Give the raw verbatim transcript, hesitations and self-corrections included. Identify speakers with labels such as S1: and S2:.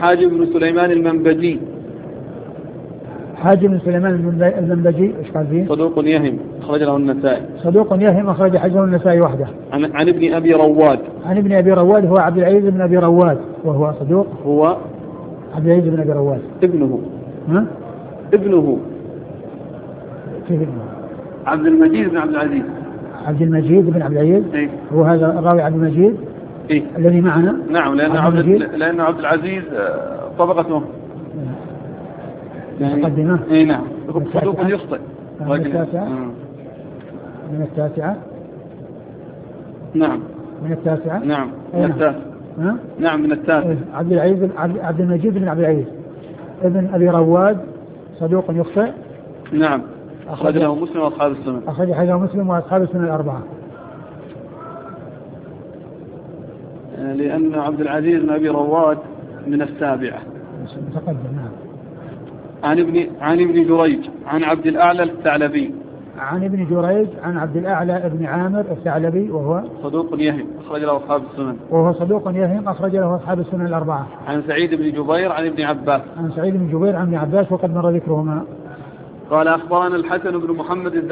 S1: حاجب بن سليمان المنبجي.
S2: حاجب بن سليمان المنبجي ايش قال فيه؟
S1: صدوق يهم أخرج له النسائي.
S2: صدوق يهم أخرج حديثه النسائي وحده.
S1: عن, عن ابن أبي رواد.
S2: عن ابن أبي رواد هو عبد العزيز بن أبي رواد وهو صدوق.
S1: هو
S2: عبد العزيز بن أبي رواد
S1: ابنه.
S2: ها؟
S1: ابنه
S2: كيف ابنه؟
S1: عبد المجيد بن عبد العزيز.
S2: عبد المجيد بن عبد العزيز.
S1: إيه؟ هو
S2: هذا الراوي عبد المجيد.
S1: إيه؟
S2: الذي معنا.
S1: نعم لأن عبد, عبد لأن عبد العزيز طبقته
S2: مقدمة.
S1: إيه نعم صدوق يخطئ.
S2: من التاسعة. من التاسعة.
S1: نعم
S2: من التاسعة.
S1: نعم من التاسعة.
S2: ها؟
S1: نعم من التاسعة.
S2: عبد العزيز عبد المجيد بن عبد العزيز ابن أبي رواد صدوق يخطئ.
S1: نعم أخرج له مسلم وأصحاب السنن.
S2: أخرج له مسلم وأصحاب السنن الأربعة.
S1: لأن عبد العزيز بن أبي رواد من السابعة.
S2: متقدم. نعم.
S1: عن ابن عن ابن جريج عن عبد الأعلى الثعلبي.
S2: عن ابن جريج عن عبد الأعلى ابن عامر الثعلبي وهو
S1: صدوق يهم أخرج له أصحاب السنن.
S2: وهو صدوق يهم أخرج له أصحاب السنن الأربعة.
S1: عن سعيد بن جبير عن ابن عباس.
S2: عن سعيد بن جبير عن ابن عباس وقد مر ذكرهما.
S1: قال أخبرنا الحسن بن محمد